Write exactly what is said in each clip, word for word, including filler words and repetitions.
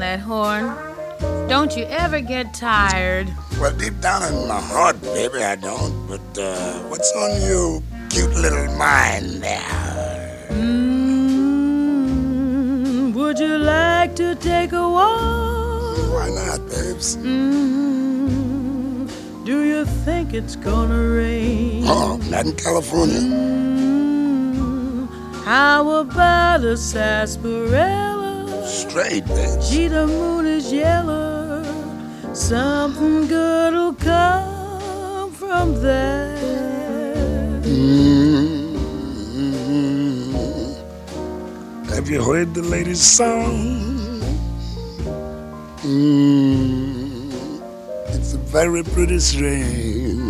that horn. Don't you ever get tired? Well, deep down in my heart, baby, I don't. But uh, what's on your cute little mind there? Mm, would you like to take a walk? Why not, babes? Mm, do you think it's gonna rain? Oh, not in California. Mm, how about a sarsaparilla? Straight, babes. Gee, the moon is yellow. Something good'll come from that. Mm-hmm. Have you heard the latest song? Mm, it's a very pretty strain.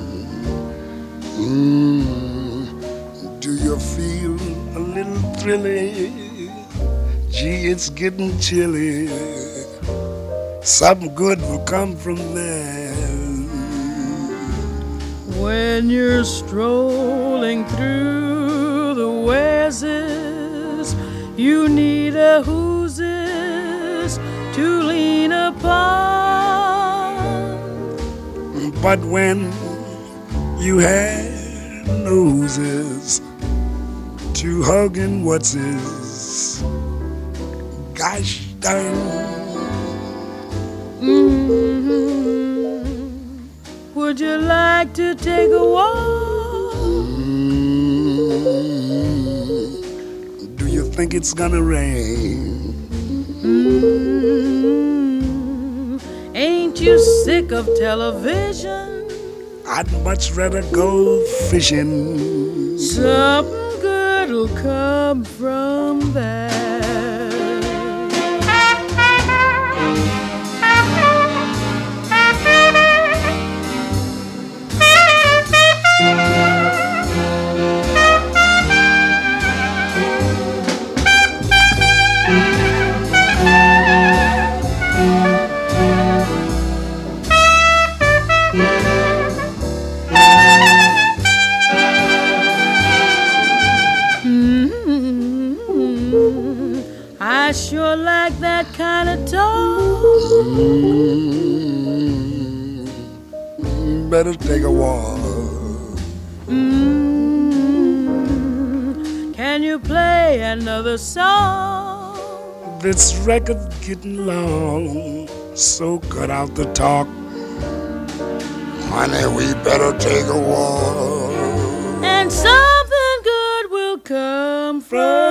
Mm, do you feel a little thrilly? Gee, it's getting chilly. Something good will come from there. When you're strolling through the Wesses, you need a whooses to lean upon. But when you had noses to hug and what's his, gosh darn. Mm-hmm. Would you like to take a walk? Mm-hmm. Do you think it's gonna rain? Mm-hmm. Ain't you sick of television? I'd much rather go fishing. Something good'll come from that. I sure like that kind of talk. Mm, better take a walk. Mm, can you play another song? This record's getting long, so cut out the talk. Honey, we better take a walk. And something good will come from